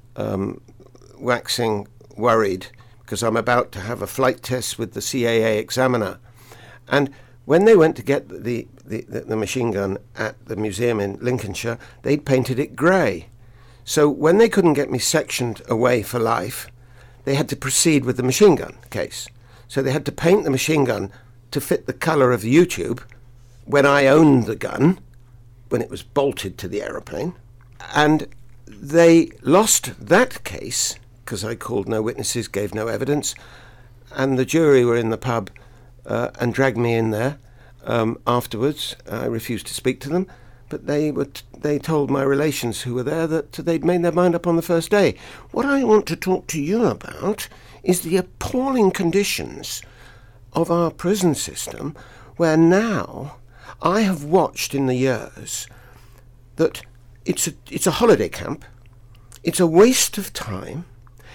waxing worried because I'm about to have a flight test with the CAA examiner. And when they went to get the machine gun at the museum in Lincolnshire, they'd painted it grey. So when they couldn't get me sectioned away for life, they had to proceed with the machine gun case. So they had to paint the machine gun to fit the colour of the YouTube when I owned the gun, when it was bolted to the aeroplane. And they lost that case because I called no witnesses, gave no evidence, and the jury were in the pub and dragged me in there afterwards. I refused to speak to them, but they told my relations who were there that they'd made their mind up on the first day. What I want to talk to you about is the appalling conditions of our prison system, where now I have watched in the years that it's a holiday camp, it's a waste of time.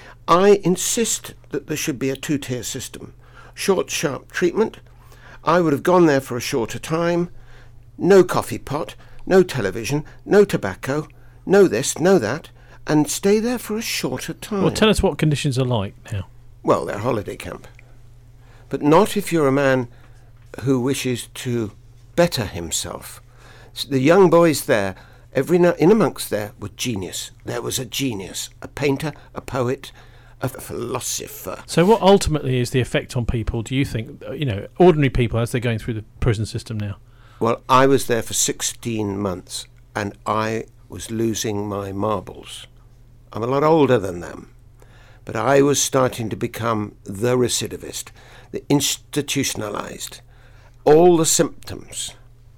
I insist that there should be a two-tier system. Short, sharp treatment. I would have gone there for a shorter time. No coffee pot, no television, no tobacco, no this, no that, and stay there for a shorter time. Well, tell us what conditions are like now. Well, they're holiday camp. But not if you're a man who wishes to better himself. The young boys there, in amongst there, were genius. There was a genius, a painter, a poet, a philosopher. So what ultimately is the effect on people, do you think, ordinary people as they're going through the prison system now? Well, I was there for 16 months and I was losing my marbles. I'm a lot older than them, but I was starting to become the recidivist, the institutionalized. All the symptoms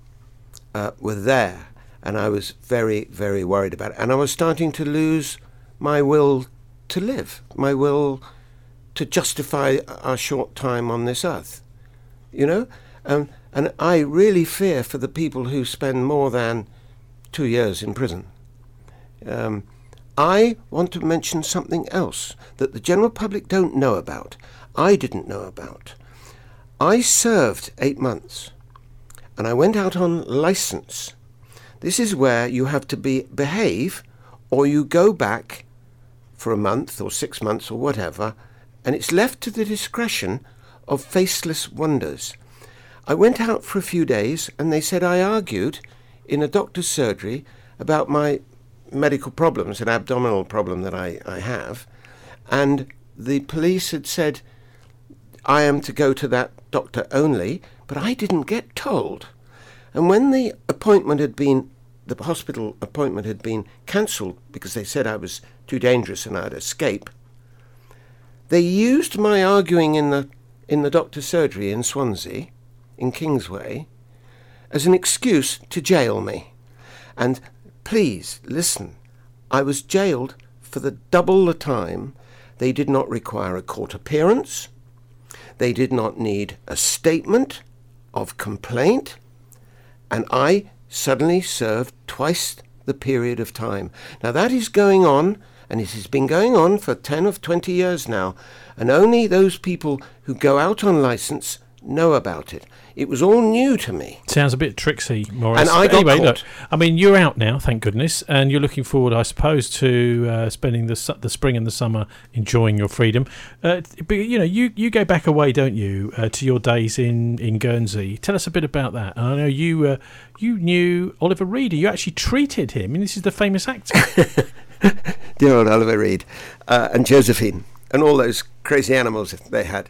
were there, and I was very, very worried about it. And I was starting to lose my will to live, my will to justify our short time on this earth, and I really fear for the people who spend more than 2 years in prison. I want to mention something else that the general public don't know about. I didn't know about. I served 8 months, and I went out on license. This is where you have to behave, or you go back for a month or 6 months or whatever, and it's left to the discretion of faceless wonders. I went out for a few days, and they said I argued in a doctor's surgery about my medical problems, an abdominal problem that I have, and the police had said I am to go to that doctor only, but I didn't get told. And when the hospital appointment had been cancelled because they said I was too dangerous and I'd escape, they used my arguing in the doctor's surgery in Swansea, in Kingsway, as an excuse to jail me. And please listen, I was jailed for double the time. They did not require a court appearance. They did not need a statement of complaint. And I suddenly served twice the period of time. Now that is going on, and it has been going on for 10 or 20 years now, and only those people who go out on licence know about it. It was all new to me. Sounds a bit tricksy, Maurice. And I got caught. Look, I mean, you're out now, thank goodness, and you're looking forward, I suppose, to spending the spring and the summer enjoying your freedom. But you go back away, don't you, to your days in Guernsey? Tell us a bit about that. I know you knew Oliver Reed. You actually treated him. I mean, this is the famous actor. Dear old Oliver Reed and Josephine and all those crazy animals they had.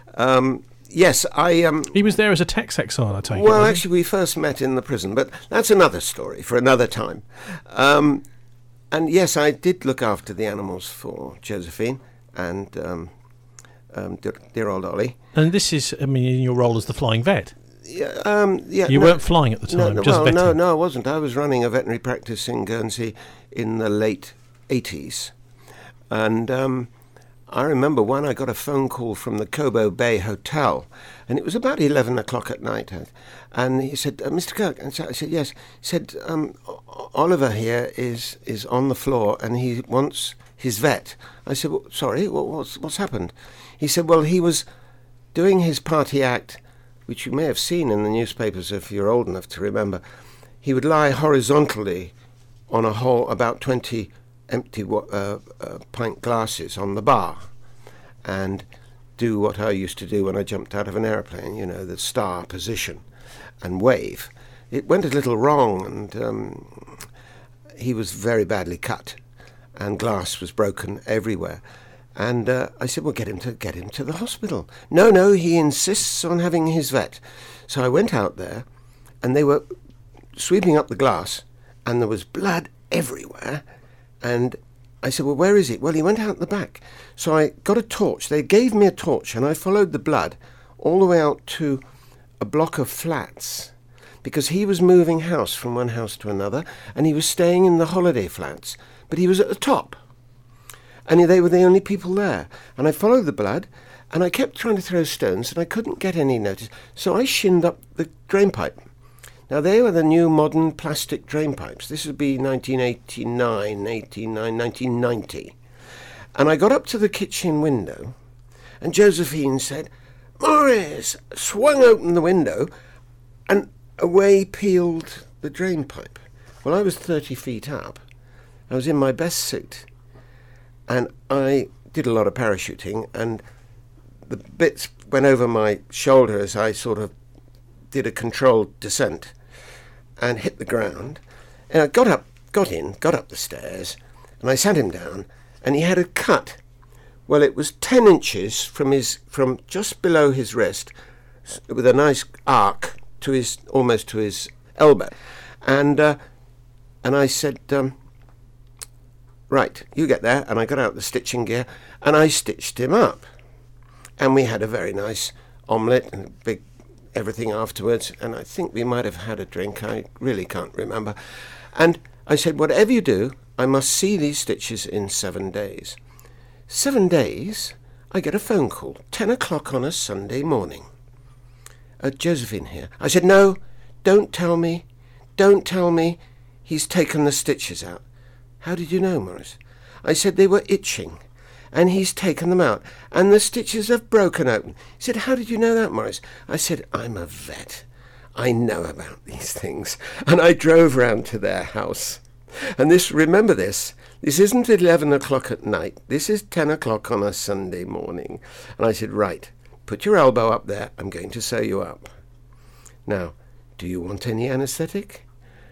Yes, He was there as a tax exile, I take it. Well, actually, we first met in the prison, but that's another story for another time. And yes, I did look after the animals for Josephine and dear old Ollie. And this is, in your role as the flying vet. Yeah. You weren't flying at the time, just vetting. No, I wasn't. I was running a veterinary practice in Guernsey in the late 80s. And I remember when I got a phone call from the Cobo Bay Hotel, and it was about 11 o'clock at night. And he said, Mr. Kirk, and so I said, yes. He said, Oliver here is on the floor and he wants his vet. I said, well, sorry, what's happened? He said, well, he was doing his party act, which you may have seen in the newspapers if you're old enough to remember. He would lie horizontally on a whole about 20 empty pint glasses on the bar and do what I used to do when I jumped out of an aeroplane, you know, the star position, and wave. It went a little wrong, and he was very badly cut, and glass was broken everywhere. And I said, well, get him to the hospital. No, he insists on having his vet. So I went out there, and they were sweeping up the glass, and there was blood everywhere. And I said, well, where is he? Well, he went out the back. So I got a torch. They gave me a torch, and I followed the blood all the way out to a block of flats, because he was moving house from one house to another, and he was staying in the holiday flats, but he was at the top. And they were the only people there. And I followed the blood, and I kept trying to throw stones, and I couldn't get any notice. So I shinned up the drain pipe. Now, they were the new modern plastic drain pipes. This would be 1990. And I got up to the kitchen window, and Josephine said, Maurice, swung open the window, and away peeled the drain pipe. Well, I was 30 feet up. I was in my best suit. And I did a lot of parachuting, and the bits went over my shoulder as I sort of did a controlled descent and hit the ground. And I got up the stairs, and I sat him down, and he had a cut. Well, it was 10 inches from just below his wrist, with a nice arc to almost to his elbow. And I said, right, you get there. And I got out the stitching gear, and I stitched him up. And we had a very nice omelette and a big everything afterwards, and I think we might have had a drink. I really can't remember. And I said, whatever you do, I must see these stitches in 7 days. 7 days, I get a phone call, 10 o'clock on a Sunday morning. Josephine here. I said, no, don't tell me. He's taken the stitches out. How did you know, Maurice? I said they were itching, and he's taken them out, and the stitches have broken open. He said, how did you know that, Maurice? I said, I'm a vet. I know about these things. And I drove round to their house. And remember this isn't 11 o'clock at night. This is 10 o'clock on a Sunday morning. And I said, right, put your elbow up there. I'm going to sew you up. Now, do you want any anaesthetic?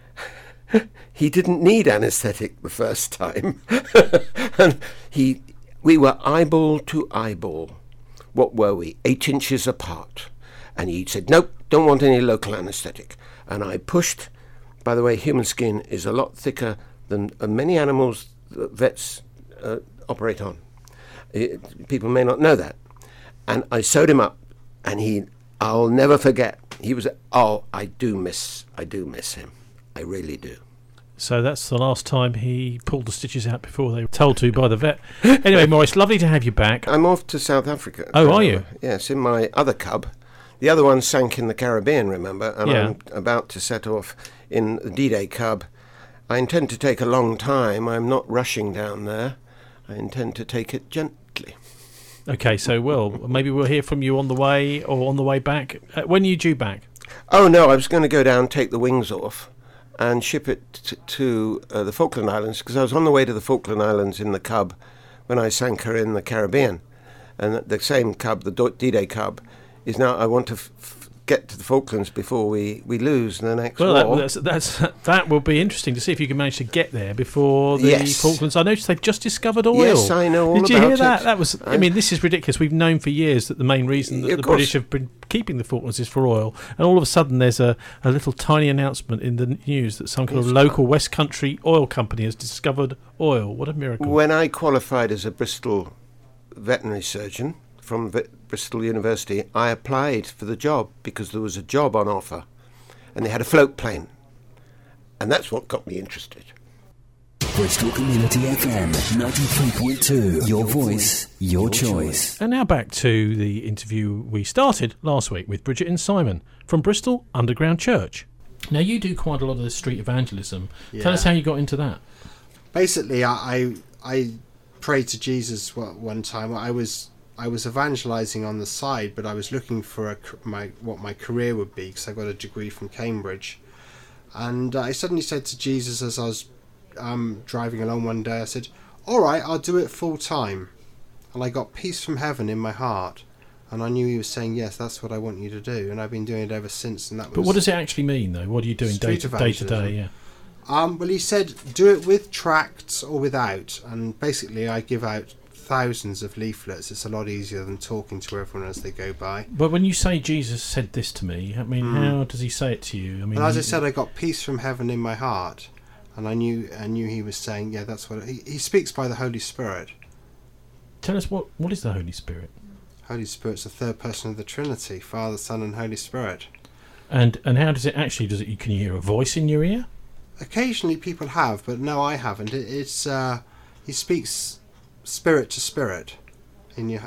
He didn't need anaesthetic the first time. And we were eyeball to eyeball. What were we? 8 inches apart. And he said, nope, don't want any local anaesthetic. And I pushed. By the way, human skin is a lot thicker than many animals that vets operate on. People may not know that. And I sewed him up, and I'll never forget. I do miss him. I really do. So that's the last time he pulled the stitches out before they were told to by the vet. Anyway, Maurice, lovely to have you back. I'm off to South Africa. Oh, are you? Yes, in my other cub. The other one sank in the Caribbean, remember? And yeah. I'm about to set off in the D-Day cub. I intend to take a long time. I'm not rushing down there. I intend to take it gently. Okay, so, maybe we'll hear from you on the way or on the way back. When are you due back? Oh, no, I was going to go down, take the wings off, and ship it to the Falkland Islands, because I was on the way to the Falkland Islands in the cub when I sank her in the Caribbean. And the same cub, the D-Day cub, is now, I want to get to the Falklands before we lose the next war. That will be interesting to see if you can manage to get there before the Falklands. I noticed they've just discovered oil. Yes, I know all about it. Did you hear that? That was. I mean, this is ridiculous. We've known for years that the main reason that the British have been keeping the Falklands is for oil, and all of a sudden there's a little tiny announcement in the news that some kind of local West Country oil company has discovered oil. What a miracle! When I qualified as a Bristol veterinary surgeon from Bristol University, I applied for the job because there was a job on offer and they had a float plane. And that's what got me interested. Bristol Community FM 93.2. Your voice, your choice. And now back to the interview we started last week with Bridget and Simon from Bristol Underground Church. Now, you do quite a lot of the street evangelism. Yeah. Tell us how you got into that. Basically, I prayed to Jesus one time. I was evangelising on the side, but I was looking for what my career would be, because I got a degree from Cambridge. And I suddenly said to Jesus as I was driving along one day, I said, all right, I'll do it full time. And I got peace from heaven in my heart. And I knew he was saying, yes, that's what I want you to do. And I've been doing it ever since. And that. But what does it actually mean, though? What are you doing day to day? Yeah. Well, he said, do it with tracts or without. And basically, I give out thousands of leaflets. It's a lot easier than talking to everyone as they go by. But when you say Jesus said this to me, I mean, how does he say it to you? I mean, and as I said, I got peace from heaven in my heart. And I knew he was saying, yeah, that's what... He speaks by the Holy Spirit. Tell us, what is the Holy Spirit? Holy Spirit's the third person of the Trinity, Father, Son and Holy Spirit. And how does it actually... Can you hear a voice in your ear? Occasionally people have, but no, I haven't. It's he speaks spirit to spirit in your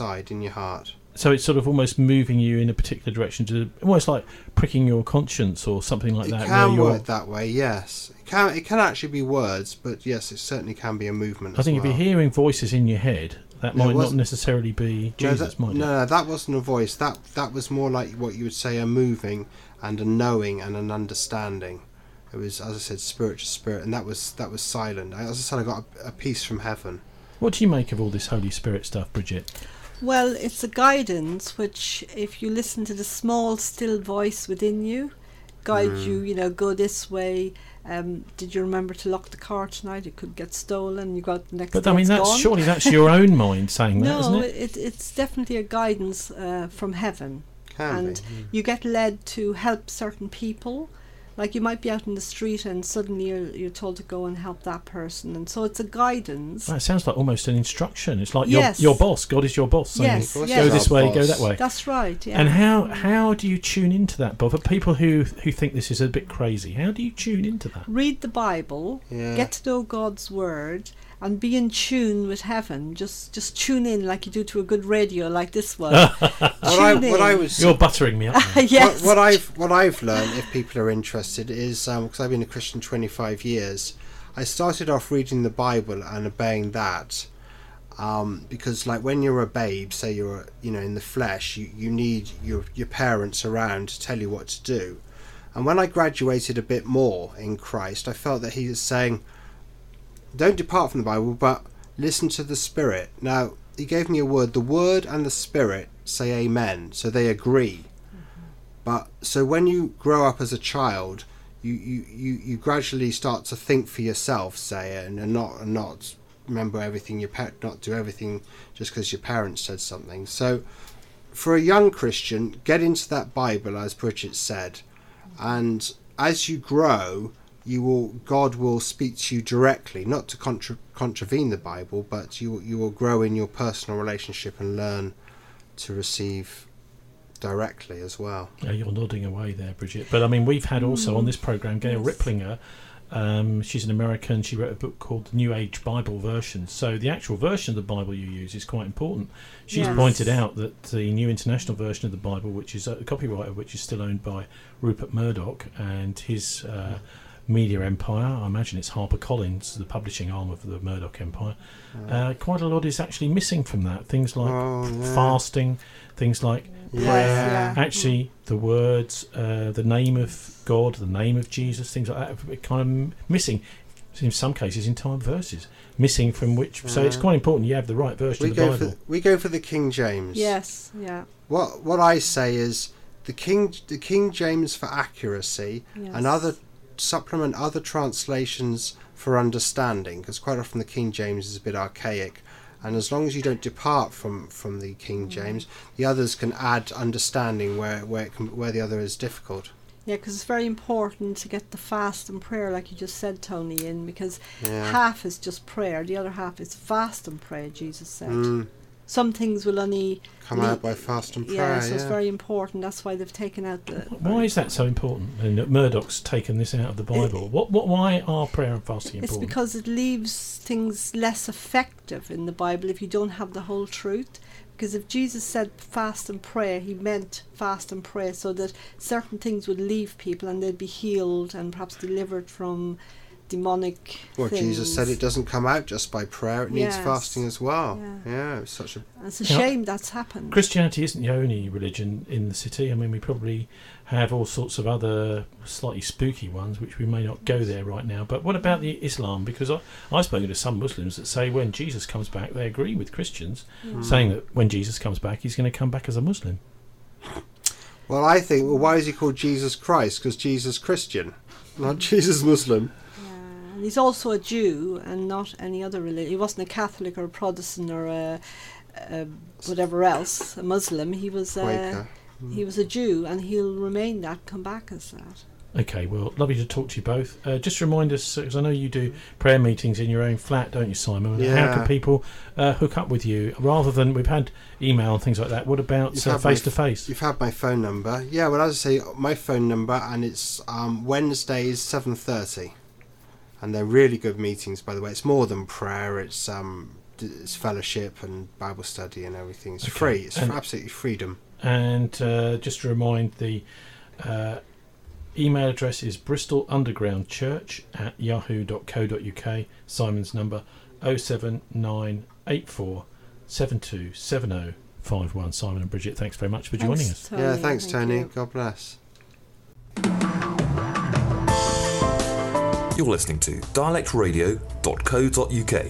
heart. So it's sort of almost moving you in a particular direction, to almost like pricking your conscience or something like that. It can work that way, yes. It can actually be words, but yes, it certainly can be a movement. I think if you're hearing voices in your head, that might not necessarily be Jesus, might it? No, that wasn't a voice. That was more like what you would say a moving and a knowing and an understanding. It was, as I said, spirit to spirit, and that was silent. As I said, I got a peace from heaven. What do you make of all this Holy Spirit stuff, Bridget? Well, it's a guidance which, if you listen to the small, still voice within you, guides you, go this way. Did you remember to lock the car tonight? It could get stolen. You got the next day. But I mean, surely that's your own mind saying that, isn't it? No, it's definitely a guidance from heaven. You get led to help certain people. Like you might be out in the street and suddenly you're told to go and help that person, and so it's a guidance. Well, it sounds like almost an instruction. It's like your boss. God is your boss. Saying, go this way, go that way. That's right. Yeah. And how do you tune into that, Bob? For people who think this is a bit crazy, how do you tune into that? Read the Bible, get to know God's word, and be in tune with heaven. Just tune in like you do to a good radio like this one. You're buttering me up. Yes. What I've learned, if people are interested, is because I've been a Christian 25 years. I started off reading the Bible and obeying that, because like when you're a babe, say you're in the flesh, you need your parents around to tell you what to do. And when I graduated a bit more in Christ, I felt that he was saying, don't depart from the Bible, but listen to the Spirit. Now, he gave me a word. The Word and the Spirit say amen, so they agree. But so when you grow up as a child, you gradually start to think for yourself, say, and not remember everything not do everything just because your parents said something. So, for a young Christian, get into that Bible, as Bridget said, and as you grow, God will speak to you directly, not to contravene the Bible, but you will grow in your personal relationship and learn to receive directly as well. Yeah, you're nodding away there, Bridget. But I mean, we've had also on this programme Gail Riplinger. She's an American. She wrote a book called The New Age Bible Version. So the actual version of the Bible you use is quite important. She's pointed out that the New International Version of the Bible, which is a copyright which is still owned by Rupert Murdoch and his media empire, I imagine it's HarperCollins, the publishing arm of the Murdoch empire, quite a lot is actually missing from that. Things like fasting, things like prayer, actually the words, the name of God, the name of Jesus, things like that, kind of missing. In some cases, entire verses missing from which. So it's quite important you have the right version of the Bible. We go for the King James. Yes, yeah. What I say is the King James for accuracy, and supplement other translations for understanding, because quite often the King James is a bit archaic, and as long as you don't depart from the King James, the others can add understanding where the other is difficult. Yeah, because it's very important to get the fast and prayer, like you just said, Tony, in, because half is just prayer, the other half is fast and pray, Jesus said. some things will only come out by fast and prayer. Yeah, so it's very important. That's why they've taken out the... Why is that so important? And that Murdoch's taken this out of the Bible. Why are prayer and fasting important? It's because it leaves things less effective in the Bible if you don't have the whole truth. Because if Jesus said fast and pray, he meant fast and pray so that certain things would leave people and they'd be healed and perhaps delivered from demonic Well, things. Jesus said it doesn't come out just by prayer, it needs Yes. fasting as well. Yeah. It's such a... It's a shame that's happened. Christianity isn't the only religion in the city. I mean, we probably have all sorts of other slightly spooky ones, which we may not go there right now. But what about the Islam? Because I've spoken to some Muslims that say when Jesus comes back, they agree with Christians, saying that when Jesus comes back, he's going to come back as a Muslim. Well, I think, why is he called Jesus Christ? Because Jesus Christian, not Jesus Muslim. And he's also a Jew and not any other religion. He wasn't a Catholic or a Protestant or a whatever else, a Muslim. He was Quaker. he was a Jew, and he'll remain that, come back as that. Okay, well, lovely to talk to you both. Just remind us, because I know you do prayer meetings in your own flat, don't you, Simon? Yeah. How can people hook up with you? Rather than, we've had email and things like that, what about face-to-face? You've had my phone number. Yeah, well, as I say, my phone number, and it's Wednesdays, 7:30. And they're really good meetings, by the way. It's more than prayer. It's fellowship and Bible study and everything. It's free. It's absolutely freedom. And just to remind, the email address is bristolundergroundchurch@yahoo.co.uk. Simon's number 07984 727051. Simon and Bridget, thanks very much for joining us. Tony. Yeah, thanks, Thank Tony. you. God bless. You're listening to dialectradio.co.uk.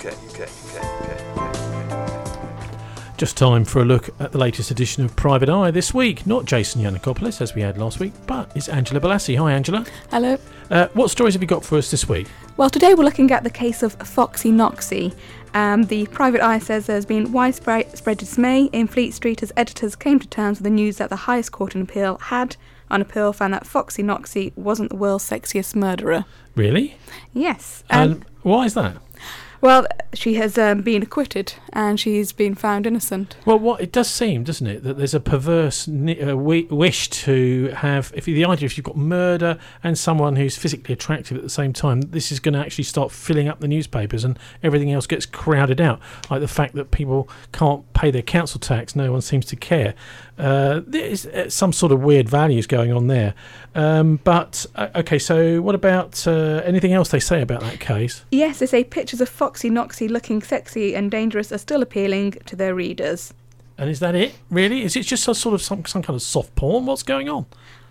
Just time for a look at the latest edition of Private Eye this week. Not Jason Yiannopoulos, as we had last week, but it's Angela Balassi. Hi, Angela. Hello. What stories have you got for us this week? Well, today we're looking at the case of Foxy Noxy. The Private Eye says there's been widespread dismay in Fleet Street as editors came to terms with the news that the highest court in appeal had, on appeal, found that Foxy Noxy wasn't the world's sexiest murderer. Really? Yes. And why is that? Well, she has been acquitted and she's been found innocent. Well, it does seem, doesn't it, that there's a perverse wish to have, if you've got murder and someone who's physically attractive at the same time, this is going to actually start filling up the newspapers and everything else gets crowded out. Like the fact that people can't pay their council tax, no one seems to care. There's some sort of weird values going on there. Okay, so what about anything else they say about that case? Yes, they say pictures of Foxy Noxy looking sexy and dangerous are still appealing to their readers. And is that it, really? Is it just a sort of some kind of soft porn? What's going on?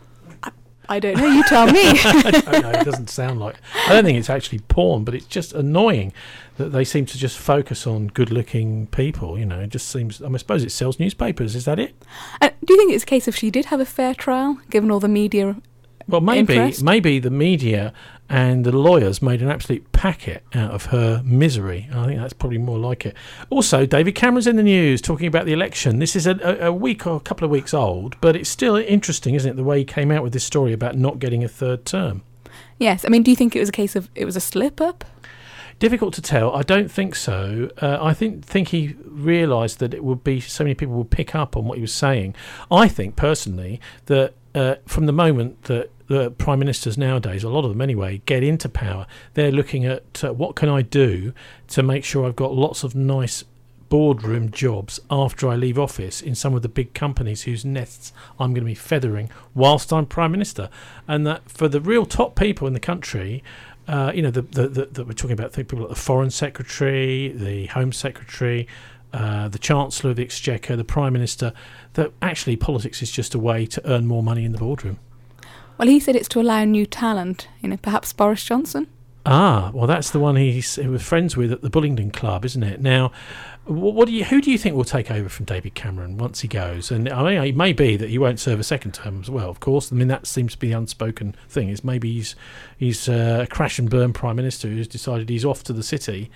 I don't know, you tell me. I don't know, it doesn't sound like... I don't think it's actually porn, but it's just annoying that they seem to just focus on good-looking people, you know. It just seems... I suppose it sells newspapers, is that it? Do you think it's a case of she did have a fair trial, given all the media Well, interest? maybe the media and the lawyers made an absolute packet out of her misery. I think that's probably more like it. Also, David Cameron's in the news talking about the election. This is a week or a couple of weeks old, but it's still interesting, isn't it, the way he came out with this story about not getting a third term. Yes, I mean, do you think it was a case of it was a slip-up? Difficult to tell. I don't think so. I think he realised that it would be so many people would pick up on what he was saying. I think personally that from the moment that the prime ministers nowadays, a lot of them anyway, get into power, they're looking at what can I do to make sure I've got lots of nice boardroom jobs after I leave office in some of the big companies whose nests I'm going to be feathering whilst I'm prime minister. And that for the real top people in the country, we're talking about people like the Foreign Secretary, the Home Secretary, the Chancellor of the Exchequer, the Prime Minister, that actually politics is just a way to earn more money in the boardroom. Well, he said it's to allow new talent, perhaps Boris Johnson. Ah, well, that's the one he was friends with at the Bullingdon Club, isn't it? Now, who do you think will take over from David Cameron once he goes? And I mean, it may be that he won't serve a second term as well, of course. I mean, that seems to be the unspoken thing, is maybe he's a crash and burn Prime Minister who's decided he's off to the city.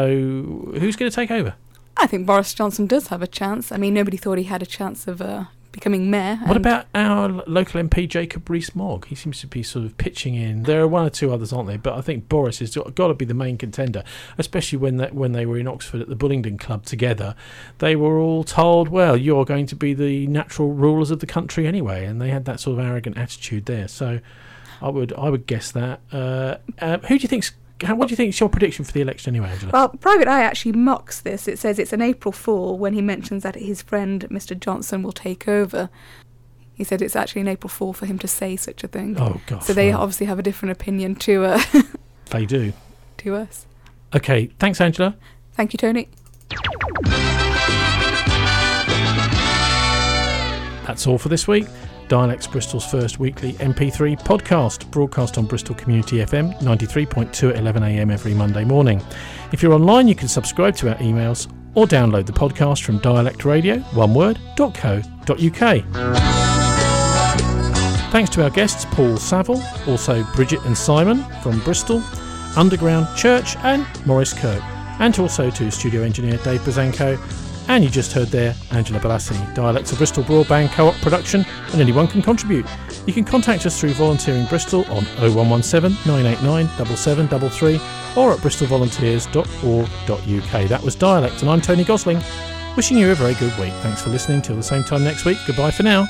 So who's going to take over? I think Boris Johnson does have a chance. I mean, nobody thought he had a chance of becoming mayor. What about our local MP, Jacob Rees-Mogg? He seems to be sort of pitching in. There are one or two others, aren't there? But I think Boris has got to be the main contender, especially when they were in Oxford at the Bullingdon Club together. They were all told, well, you're going to be the natural rulers of the country anyway, and they had that sort of arrogant attitude there. So I would guess that. Who do you think's... What do you think is your prediction for the election anyway, Angela? Well, Private Eye actually mocks this. It says it's an April Fool when he mentions that his friend Mr. Johnson will take over. He said it's actually an April Fool for him to say such a thing. Oh, God. So they obviously have a different opinion to they do. To us. Okay, thanks, Angela. Thank you, Tony. That's all for this week. Dialects, Bristol's first weekly MP3 podcast, broadcast on Bristol Community FM 93.2 at 11 a.m. every Monday morning. If you're online, you can subscribe to our emails or download the podcast from dialectradio.co.uk. Thanks to our guests Paul Saville, also Bridget and Simon from Bristol, Underground Church and Maurice Kirk, and also to studio engineer Dave Brazanko. And you just heard there Angela Balassi. Dialects of Bristol Broadband Co-op production, and anyone can contribute. You can contact us through Volunteering Bristol on 0117 989 7733 or at bristolvolunteers.org.uk. That was Dialect, and I'm Tony Gosling, wishing you a very good week. Thanks for listening. Till the same time next week. Goodbye for now.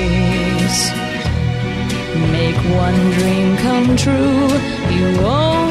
One dream come true, you own